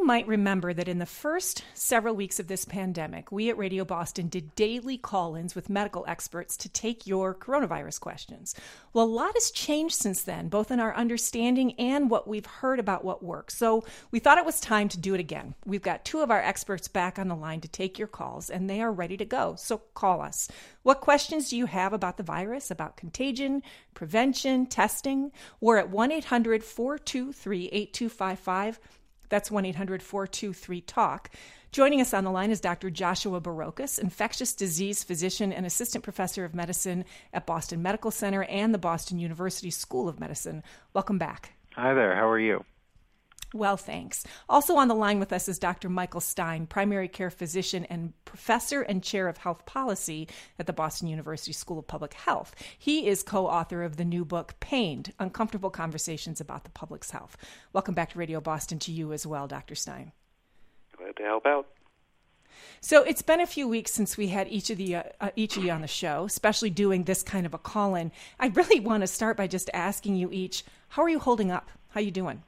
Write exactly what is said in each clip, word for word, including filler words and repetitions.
might remember that in the first several weeks of this pandemic, we at Radio Boston did daily call-ins with medical experts to take your coronavirus questions. Well, a lot has changed since then, both in our understanding and what we've heard about what works. So we thought it was time to do it again. We've got two of our experts back on the line to take your calls, and they are ready to go. So call us. What questions do you have about the virus, about contagion, prevention, testing? We're at one eight hundred four two three eight two five five. That's one eight hundred four two three talk. Joining us on the line is Doctor Joshua Barocas, infectious disease physician and assistant professor of medicine at Boston Medical Center and the Boston University School of Medicine. Welcome back. Hi there. How are you? Well, thanks. Also on the line with us is Doctor Michael Stein, primary care physician and professor and chair of health policy at the Boston University School of Public Health. He is co-author of the new book, Pained, Uncomfortable Conversations About the Public's Health. Welcome back to Radio Boston to you as well, Doctor Stein. Glad to help out. So it's been a few weeks since we had each of the uh, uh, each of you on the show, especially doing this kind of a call-in. I really want to start by just asking you each, how are you holding up? How are you doing?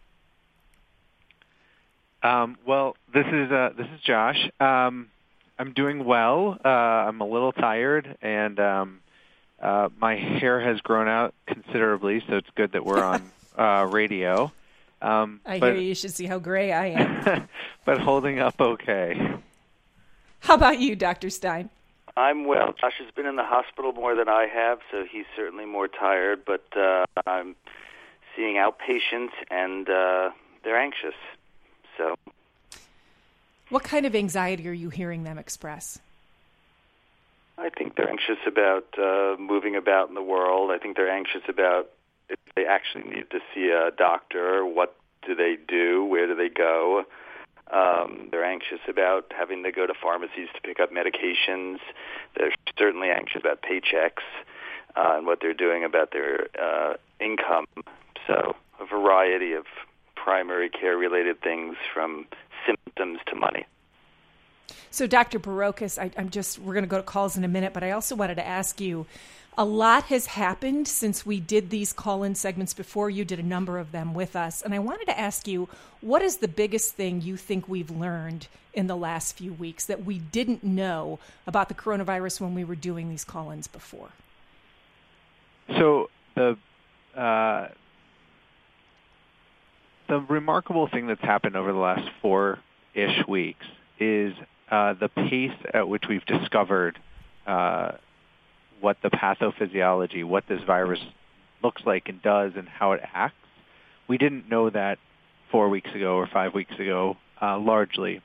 Um, well, this is uh, this is Josh. Um, I'm doing well. Uh, I'm a little tired, and um, uh, my hair has grown out considerably, so it's good that we're on uh, radio. Um, I but, hear you. You should see how gray I am. But holding up okay. How about you, Doctor Stein? I'm well. Josh has been in the hospital more than I have, so he's certainly more tired, but uh, I'm seeing outpatients, and uh, they're anxious. So, what kind of anxiety are you hearing them express? I think they're anxious about uh, moving about in the world. I think they're anxious about if they actually need to see a doctor, what do they do, where do they go. Um, they're anxious about having to go to pharmacies to pick up medications. They're certainly anxious about paychecks uh, and what they're doing about their uh, income. So a variety of primary care-related things from symptoms to money. So, Doctor Barocas, I, I'm just, we're going to go to calls in a minute, but I also wanted to ask you, a lot has happened since we did these call-in segments before. You did a number of them with us, and I wanted to ask you, what is the biggest thing you think we've learned in the last few weeks that we didn't know about the coronavirus when we were doing these call-ins before? So, the uh, The remarkable thing that's happened over the last four-ish weeks is uh, the pace at which we've discovered uh, what the pathophysiology, what this virus looks like and does and how it acts. We didn't know that four weeks ago or five weeks ago, uh, largely.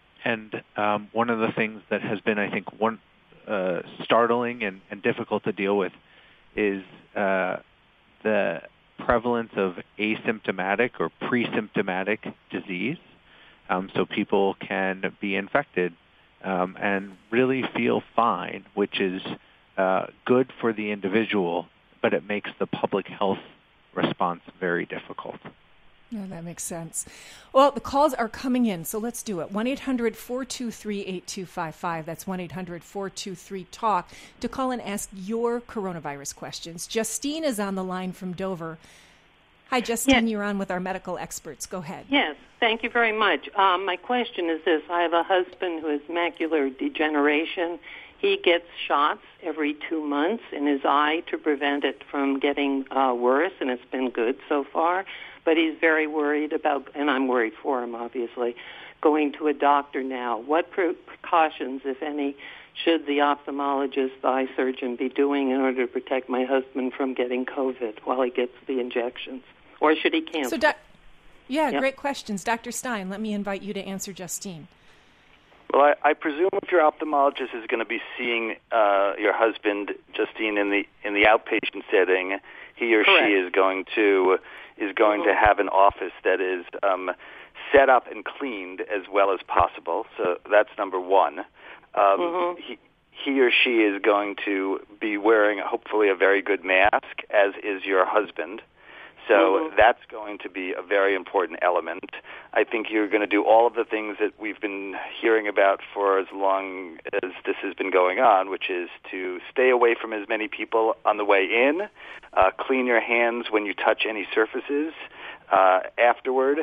And um, one of the things that has been, I think, one uh, startling and, and difficult to deal with is uh, the prevalence of asymptomatic or pre-symptomatic disease. Um, so people can be infected um, and really feel fine, which is uh, good for the individual, but it makes the public health response very difficult. Yeah, that makes sense. Well, the calls are coming in, so let's do it. one eight hundred four two three eight two five five. That's one eight hundred four two three talk to call and ask your coronavirus questions. Justine is on the line from Dover. Hi, Justine. Yes. You're on with our medical experts. Go ahead. Yes, thank you very much. Um, my question is this. I have a husband who has macular degeneration. He gets shots every two months in his eye to prevent it from getting uh, worse, and it's been good so far. But he's very worried about, and I'm worried for him, obviously, going to a doctor now. What pre- precautions, if any, should the ophthalmologist, the eye surgeon, be doing in order to protect my husband from getting COVID while he gets the injections? Or should he cancel? So, doc- yeah, yep. Great questions. Doctor Stein, let me invite you to answer Justine. Well, I, I presume if your ophthalmologist is going to be seeing uh, your husband, Justine, in the in the outpatient setting, he or Correct. she is going to is going mm-hmm. to have an office that is um, set up and cleaned as well as possible. So that's number one. Um, mm-hmm. he, he or she is going to be wearing, hopefully, a very good mask, as is your husband. So mm-hmm. that's going to be a very important element. I think you're going to do all of the things that we've been hearing about for as long as this has been going on, which is to stay away from as many people on the way in, uh, clean your hands when you touch any surfaces uh, afterward,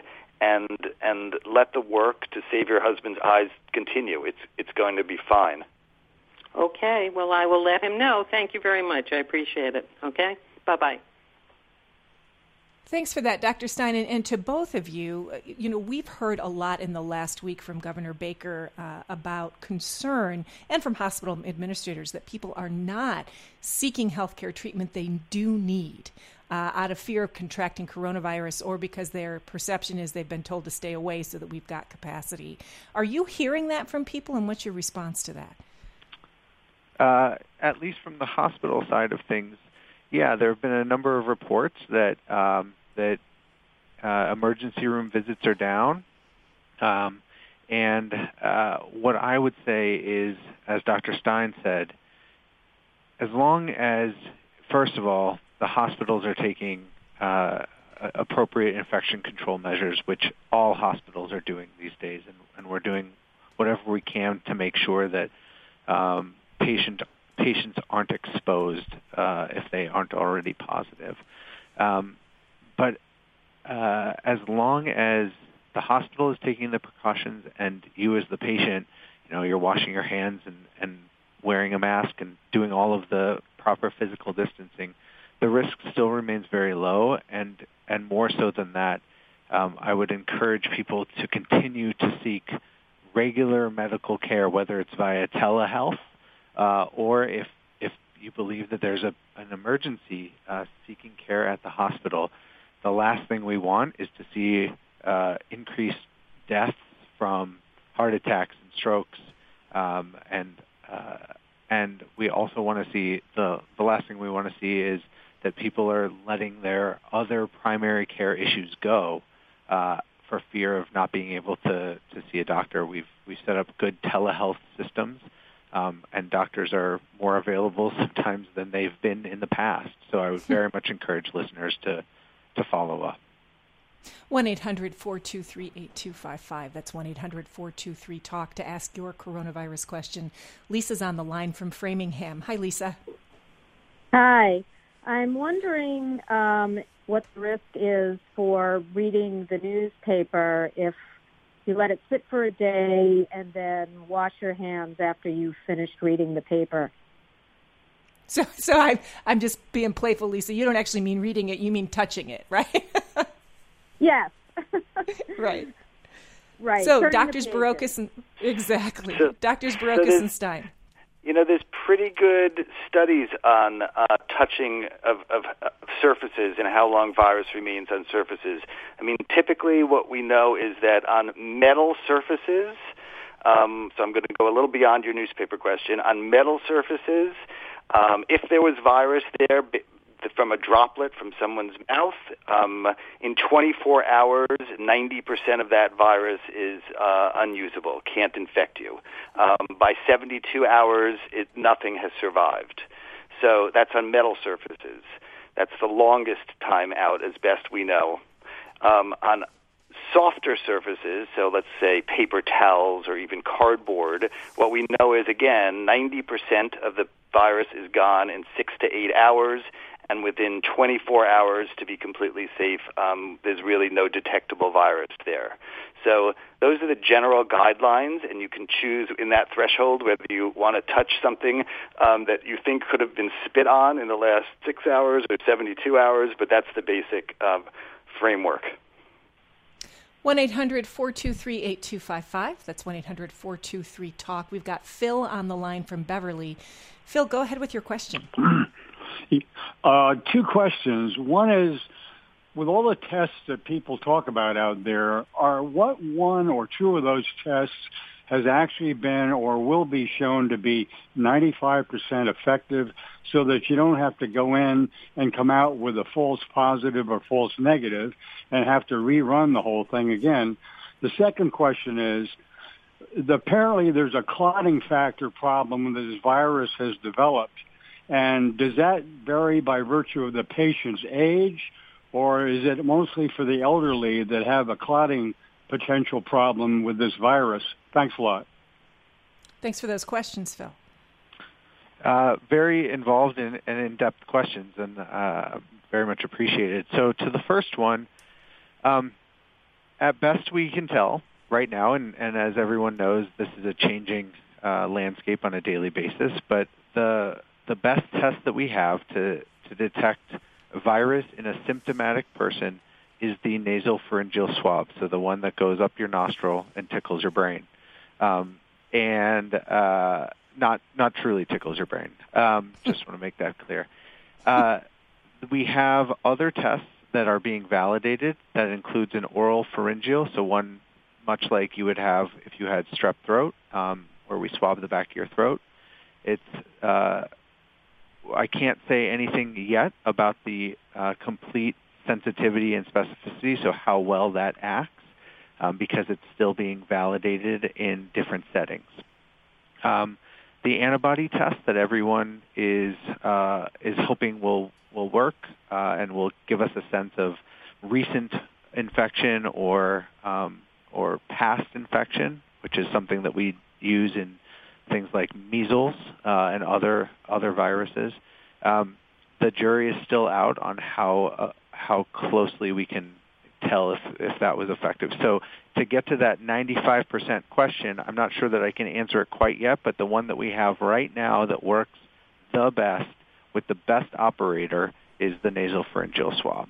and and let the work to save your husband's eyes continue. It's it's going to be fine. Okay. Well, I will let him know. Thank you very much. I appreciate it. Okay. Bye-bye. Thanks for that, Doctor Stein. And, and to both of you, you know, we've heard a lot in the last week from Governor Baker uh, about concern, and from hospital administrators, that people are not seeking health care treatment they do need uh, out of fear of contracting coronavirus, or because their perception is they've been told to stay away so that we've got capacity. Are you hearing that from people, and what's your response to that? Uh, at least from the hospital side of things, yeah, there have been a number of reports that um, that uh, emergency room visits are down. Um, and uh, what I would say is, as Doctor Stein said, as long as, first of all, the hospitals are taking uh, appropriate infection control measures, which all hospitals are doing these days, and, and we're doing whatever we can to make sure that um, patient patients aren't exposed uh, if they aren't already positive. Um, but uh, as long as the hospital is taking the precautions, and you as the patient, you know, you're washing your hands and, and wearing a mask and doing all of the proper physical distancing, the risk still remains very low. And, and more so than that, um, I would encourage people to continue to seek regular medical care, whether it's via telehealth, Uh, or if if you believe that there's a, an emergency uh, seeking care at the hospital, the last thing we want is to see uh, increased deaths from heart attacks and strokes, um, and uh, and we also want to see the the last thing we want to see is that people are letting their other primary care issues go uh, for fear of not being able to, to see a doctor. We've we set up good telehealth systems. Um, and doctors are more available sometimes than they've been in the past. So I would very much encourage listeners to, to follow up. one eight hundred four two three eight two five five. That's one eight hundred four two three talk to ask your coronavirus question. Lisa's on the line from Framingham. Hi, Lisa. Hi. I'm wondering um, what the risk is for reading the newspaper if you let it sit for a day and then wash your hands after you've finished reading the paper. So so I, I'm just being playful, Lisa. You don't actually mean reading it. You mean touching it, right? Yes. Right. Right. So Turning Doctors Barocas and exactly. So, Doctors Barocas so and Stein. You know, there's pretty good studies on uh, touching of, of, of surfaces and how long virus remains on surfaces. I mean, typically what we know is that on metal surfaces, um, so I'm going to go a little beyond your newspaper question, on metal surfaces, um, if there was virus there from a droplet from someone's mouth, um, in twenty-four hours, ninety percent of that virus is uh, unusable, can't infect you. Um, by seventy-two hours, it, nothing has survived. So that's on metal surfaces. That's the longest time out, as best we know. Um, on softer surfaces, so let's say paper towels or even cardboard, what we know is, again, ninety percent of the virus is gone in six to eight hours, and within twenty-four hours, to be completely safe, um, there's really no detectable virus there. So those are the general guidelines, and you can choose in that threshold whether you want to touch something um, that you think could have been spit on in the last six hours or seventy-two hours, but that's the basic uh, framework. one eight hundred four two three eight two five five. That's one eight hundred four two three talk. We've got Phil on the line from Beverly. Phil, go ahead with your question. Uh, two questions. One is, with all the tests that people talk about out there, are what one or two of those tests has actually been or will be shown to be ninety-five percent effective so that you don't have to go in and come out with a false positive or false negative and have to rerun the whole thing again? The second question is, the, apparently there's a clotting factor problem that this virus has developed. And does that vary by virtue of the patient's age, or is it mostly for the elderly that have a clotting potential problem with this virus? Thanks a lot. Thanks for those questions, Phil. Uh, very involved in, and in-depth questions, and uh, very much appreciated. So to the first one, um, at best we can tell right now, and, and as everyone knows, this is a changing uh, landscape on a daily basis, but the the best test that we have to, to detect a virus in a symptomatic person is the nasopharyngeal swab, so the one that goes up your nostril and tickles your brain. Um, and uh, not not truly tickles your brain. Um, just want to make that clear. Uh, we have other tests that are being validated. That includes an oral pharyngeal, so one much like you would have if you had strep throat, um, where we swab the back of your throat. It's uh, I can't say anything yet about the uh, complete sensitivity and specificity, so how well that acts, um, because it's still being validated in different settings. Um, the antibody test that everyone is uh, is hoping will will work uh, and will give us a sense of recent infection or um, or past infection, which is something that we use in things like measles uh, and other other viruses. Um, the jury is still out on how uh, how closely we can tell if, if that was effective. So to get to that ninety-five percent question, I'm not sure that I can answer it quite yet, but the one that we have right now that works the best with the best operator is the nasopharyngeal swab.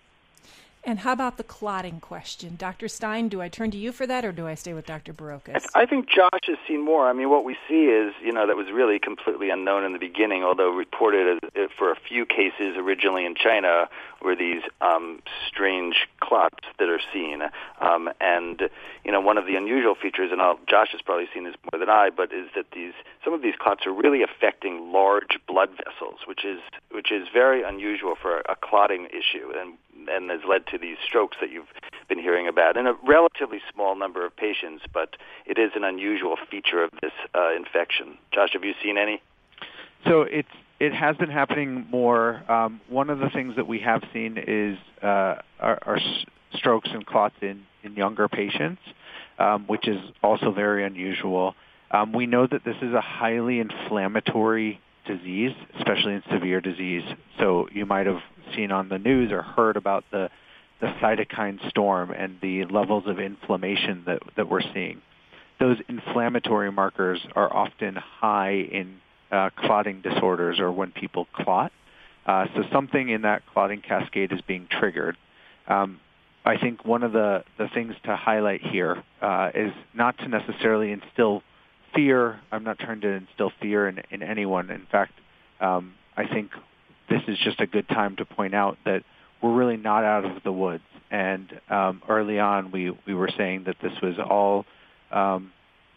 And how about the clotting question? Doctor Stein, do I turn to you for that, or do I stay with Doctor Barocas? I think Josh has seen more. I mean, what we see is, you know, that was really completely unknown in the beginning, although reported as, for a few cases originally in China were these um, strange clots that are seen. Um, and, you know, one of the unusual features, and I'll, Josh has probably seen this more than I, but is that these some of these clots are really affecting large blood vessels, which is which is very unusual for a clotting issue, and and has led to these strokes that you've been hearing about in a relatively small number of patients, but it is an unusual feature of this uh, infection. Josh, have you seen any? So it's it has been happening more. Um, one of the things that we have seen is uh, are, are strokes and clots in, in younger patients, um, which is also very unusual. Um, we know that this is a highly inflammatory disease, especially in severe disease. So you might have seen on the news or heard about the the cytokine storm and the levels of inflammation that, that we're seeing. Those inflammatory markers are often high in uh, clotting disorders or when people clot. Uh, so something in that clotting cascade is being triggered. Um, I think one of the, the things to highlight here uh, is not to necessarily instill fear. I'm not trying to instill fear in, in anyone. In fact, um, I think this is just a good time to point out that we're really not out of the woods. And um, early on, we, we were saying that this was all um,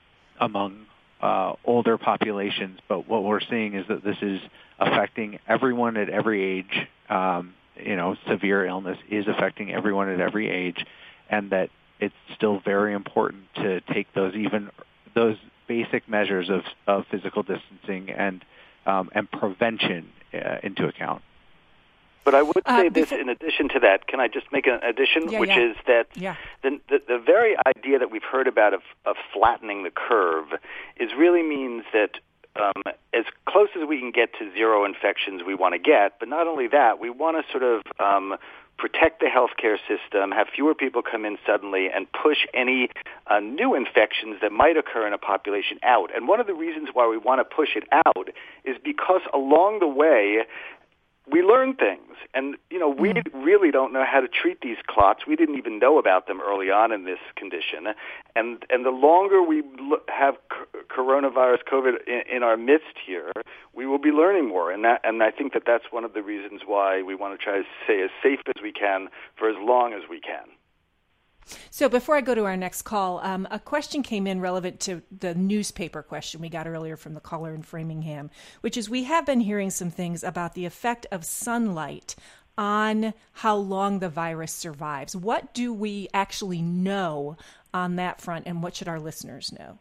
among uh, older populations, but what we're seeing is that this is affecting everyone at every age. Um, you know, severe illness is affecting everyone at every age, and that it's still very important to take those even those basic measures of, of physical distancing and um, and prevention uh, into account. But I would say uh, this in addition to that. Can I just make an addition, yeah, which yeah. is that yeah. the, the the very idea that we've heard about of, of flattening the curve is really means that um, as close as we can get to zero infections we want to get, but not only that, we want to sort of um, protect the healthcare system, have fewer people come in suddenly, and push any uh, new infections that might occur in a population out. And one of the reasons why we want to push it out is because along the way, we learn things. And, you know, we mm. really don't know how to treat these clots. We didn't even know about them early on in this condition. And and the longer we have coronavirus, COVID in, in our midst here, we will be learning more. And that and I think that that's one of the reasons why we want to try to stay as safe as we can for as long as we can. So before I go to our next call, um, a question came in relevant to the newspaper question we got earlier from the caller in Framingham, which is we have been hearing some things about the effect of sunlight on how long the virus survives. What do we actually know on that front, and what should our listeners know?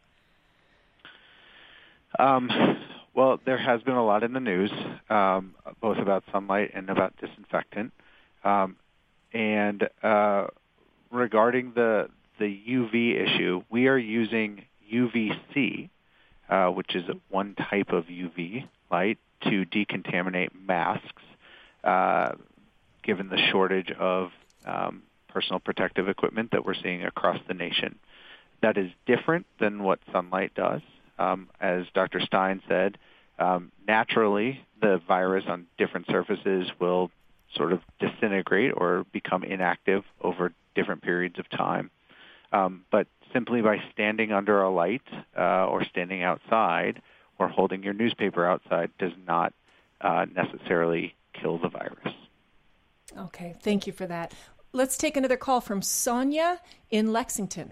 Um, well, there has been a lot in the news, um, both about sunlight and about disinfectant. Um, and uh, regarding the the U V issue, we are using U V C, uh, which is one type of U V light, to decontaminate masks, uh, given the shortage of um, personal protective equipment that we're seeing across the nation. That is different than what sunlight does. Um, as Doctor Stein said, um, naturally the virus on different surfaces will sort of disintegrate or become inactive over different periods of time. Um, but simply by standing under a light uh, or standing outside or holding your newspaper outside does not uh, necessarily kill the virus. Okay, thank you for that. Let's take another call from Sonia in Lexington.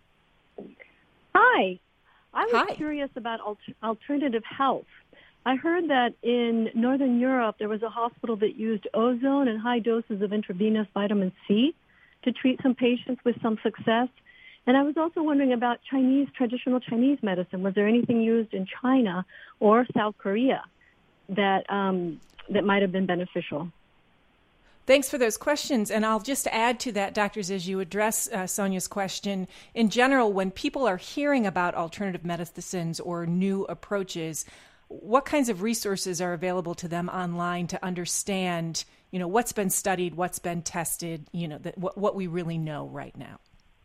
Hi. I was Hi. curious about alter- alternative health. I heard that in Northern Europe there was a hospital that used ozone and high doses of intravenous vitamin C to treat some patients with some success. And I was also wondering about Chinese, traditional Chinese medicine. Was there anything used in China or South Korea that um, that might have been beneficial? Thanks for those questions. And I'll just add to that, doctors, as you address uh, Sonia's question. In general, when people are hearing about alternative medicines or new approaches, what kinds of resources are available to them online to understand, you know, what's been studied, what's been tested, you know, that, what, what we really know right now?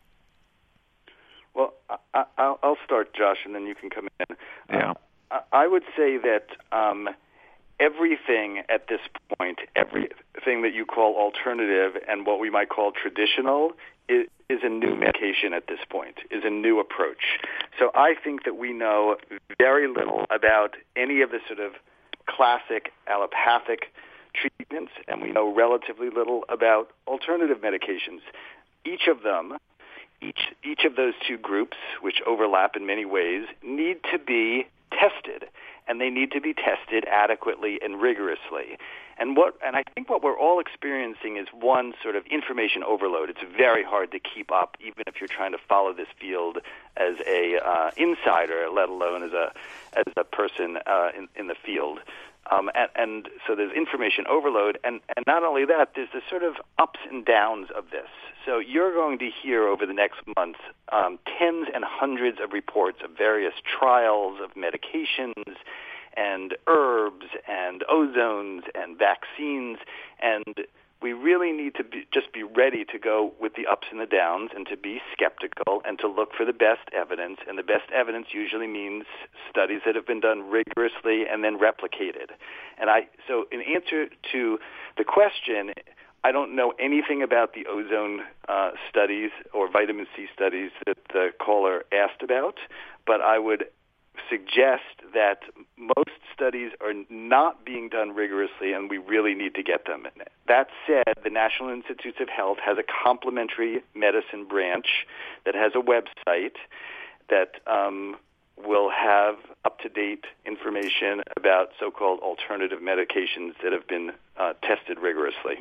Well, I, I'll, I'll start, Josh, and then you can come in. Yeah. Uh, I would say that um, everything at this point, everything that you call alternative and what we might call traditional is, is a new medication at this point, is a new approach. So I think that we know very little about any of the sort of classic allopathic treatments, and we know relatively little about alternative medications. Each of them, each each of those two groups, which overlap in many ways, need to be tested, and they need to be tested adequately and rigorously. And what and I think what we're all experiencing is one sort of information overload. It's very hard to keep up, even if you're trying to follow this field as a uh, insider, let alone as a as a person uh, in, in the field. Um, and, and so there's information overload, and, and not only that, there's the sort of ups and downs of this. So you're going to hear over the next month um, tens and hundreds of reports of various trials of medications and herbs and ozones and vaccines, and we really need to be, just be ready to go with the ups and the downs and to be skeptical and to look for the best evidence. And the best evidence usually means studies that have been done rigorously and then replicated. And I, so in answer to the question, I don't know anything about the ozone uh, studies or vitamin C studies that the caller asked about, but I would suggest that most studies are not being done rigorously, and we really need to get them. That said, the National Institutes of Health has a complementary medicine branch that has a website that um, will have up-to-date information about so-called alternative medications that have been uh, tested rigorously.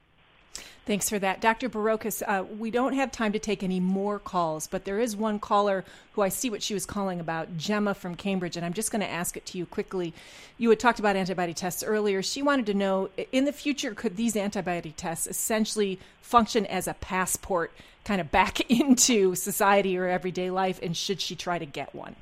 Thanks for that. Doctor Barocas, uh, we don't have time to take any more calls, but there is one caller who I see what she was calling about, Gemma from Cambridge, and I'm just going to ask it to you quickly. You had talked about antibody tests earlier. She wanted to know, in the future, could these antibody tests essentially function as a passport kind of back into society or everyday life, and should she try to get one?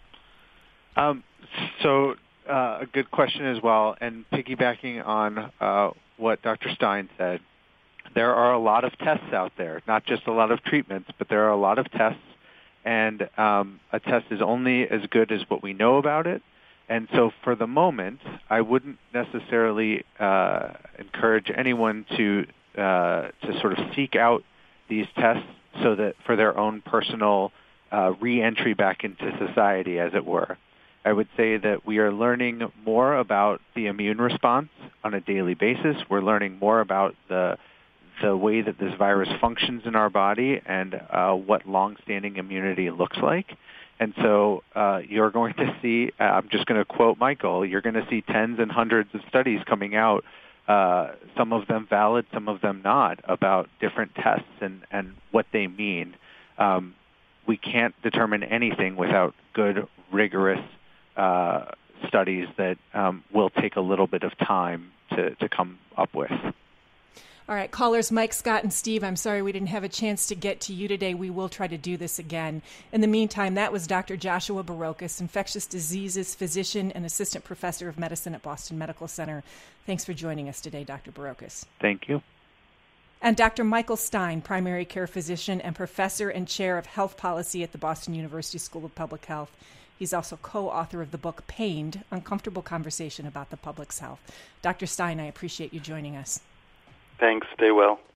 Um, so uh, a good question as well, and piggybacking on uh, what Doctor Stein said, there are a lot of tests out there, not just a lot of treatments, but there are a lot of tests, and um, a test is only as good as what we know about it. And so for the moment, I wouldn't necessarily uh, encourage anyone to uh, to sort of seek out these tests so that for their own personal uh, re-entry back into society, as it were. I would say that we are learning more about the immune response on a daily basis. We're learning more about the the way that this virus functions in our body and uh, what long-standing immunity looks like. And so uh, you're going to see, uh, I'm just going to quote Michael, you're going to see tens and hundreds of studies coming out, uh, some of them valid, some of them not, about different tests and, and what they mean. Um, we can't determine anything without good, rigorous uh, studies that um, will take a little bit of time to, to come up with. All right, callers Mike, Scott, and Steve, I'm sorry we didn't have a chance to get to you today. We will try to do this again. In the meantime, that was Doctor Joshua Barocas, infectious diseases physician and assistant professor of medicine at Boston Medical Center. Thanks for joining us today, Doctor Barocas. Thank you. And Doctor Michael Stein, primary care physician and professor and chair of health policy at the Boston University School of Public Health. He's also co-author of the book Pained, Uncomfortable Conversation about the Public's Health. Doctor Stein, I appreciate you joining us. Thanks. Stay well.